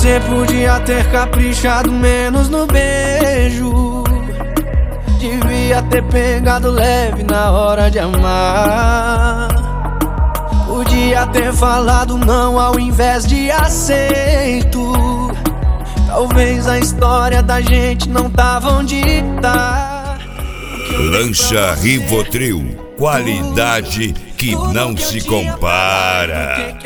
Você podia ter caprichado menos no beijo, devia ter pegado leve na hora de amar. Podia ter falado não ao invés de aceito. Talvez a história da gente não tava onde tá. Lancha Rivotril, qualidade que não se compara.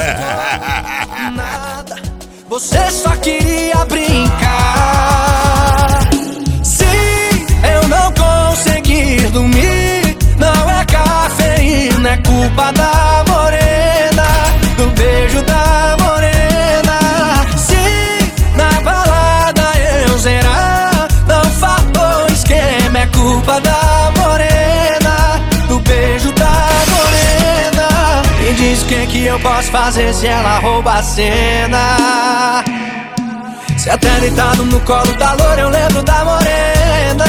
Nada, você só queria brincar. Se eu não conseguir dormir, não é cafeína, é culpa da morena, do beijo da morena. Se na balada eu zerar, não faltou esquema, é culpa da morena, do beijo da morena. Me diz o que eu posso fazer se ela rouba a cena. Se até deitado no colo da loura eu lembro da morena.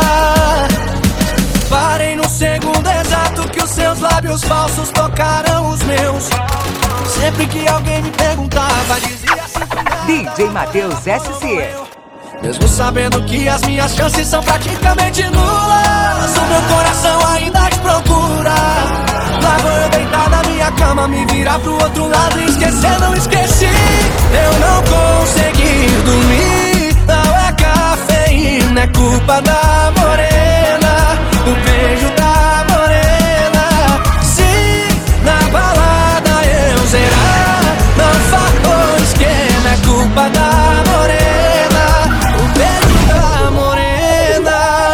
Parei no segundo exato que os seus lábios falsos tocaram os meus. Sempre que alguém me perguntava, dizia assim: DJ Matheus SC. Mesmo sabendo que as minhas chances são praticamente nulas, o meu coração ainda te procura. Lá vou eu deitar na minha cama, me virar pro outro lado e esquecer, não esqueci. Eu não consegui dormir, não é cafeína, é culpa da morena, do beijo da morena. Se na balada eu zerar, não faltou esquema, é culpa da morena, o beijo da morena.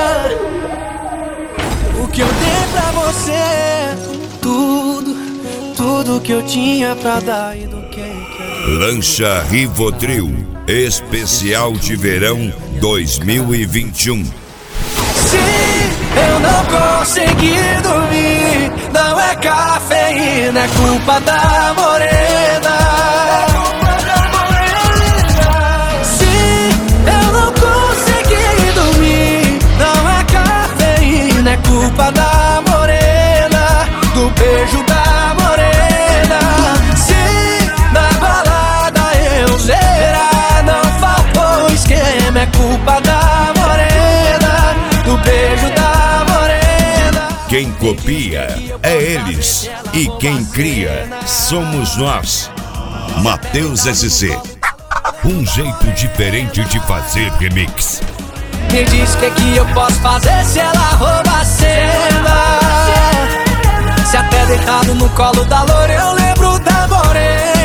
O que eu dei pra você, tudo que eu tinha pra dar e do que Lancha Rivotril, especial de verão 2021. Se eu não conseguir dormir, não é cafeína, é culpa da morena. Se eu não conseguir dormir, não é cafeína, é culpa da morena, do beijo da morena. Se na balada eu zerar, não faltou esquema, é culpa da morena, do beijo da morena. Quem copia é eles e quem cria somos nós. Matheus SC, um jeito diferente de fazer remix. Me diz o que eu posso fazer se ela rouba a cena. Se até deitado no colo da loura eu lembro da morena.